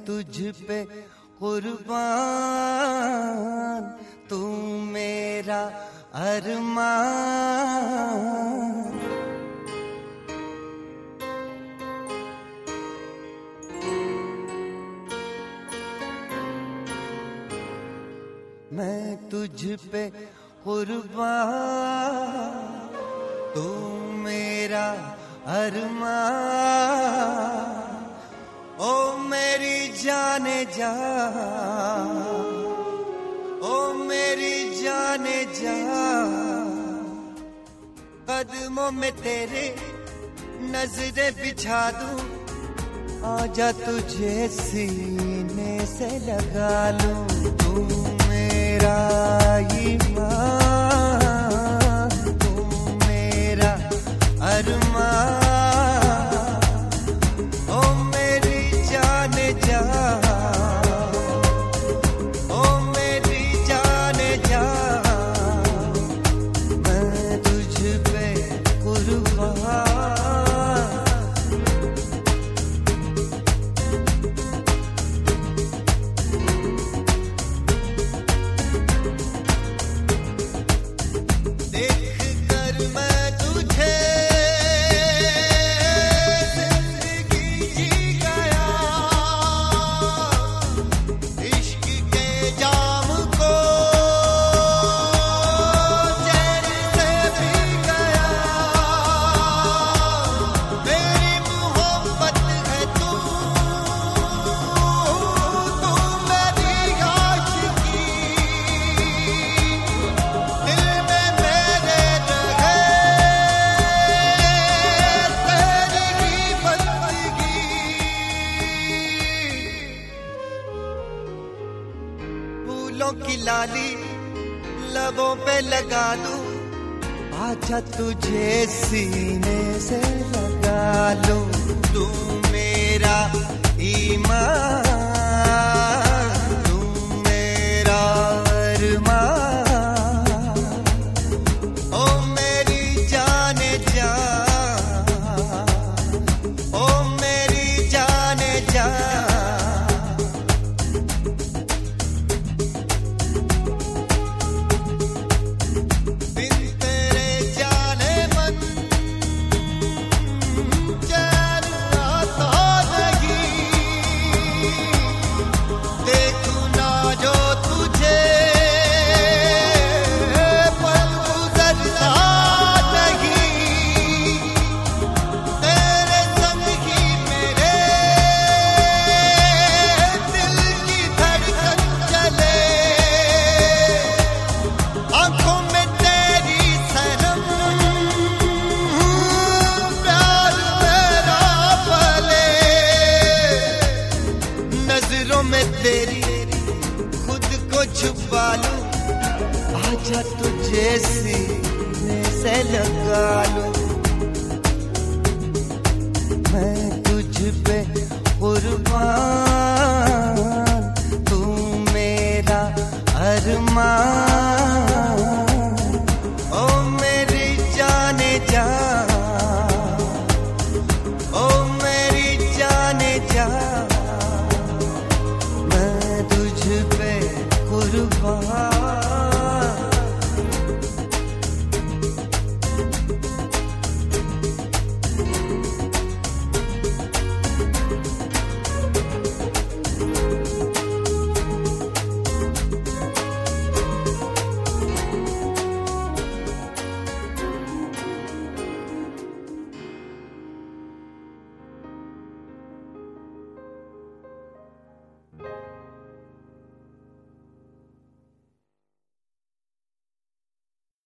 तुझ पे कुर्बान, तू मेरा अरमान। मैं तुझ पे कुर्बान, तू मेरा अरमान। ओ मेरी जाने जा, ओ मेरी जाने जा, कदमों में तेरे नजरें बिछा दूं। आजा तुझे सीने से लगा लूं, तू मेरा ईमान, तू मेरा अरमान। ओ मेरी जाने जा, ओ मेरी जाने जा, मैं तुझ पे कुर्बान। फूलों की लाली लबों पे लगा दूं। आजा तुझे सीने से लगा लूं, तू मेरा ईमान, तू मेरा अरमान। ओ मेरी जाने जा, ओ मेरी जाने जा, में तेरी खुद को छुपा लूं। आजा तुझे सीने से लगा लूं, मैं तुझ पे कुर्बान, तू मेरा अरमान। ओ मेरी जाने जा, ओ मेरी जाने जा, तुझ पे कुर्बान।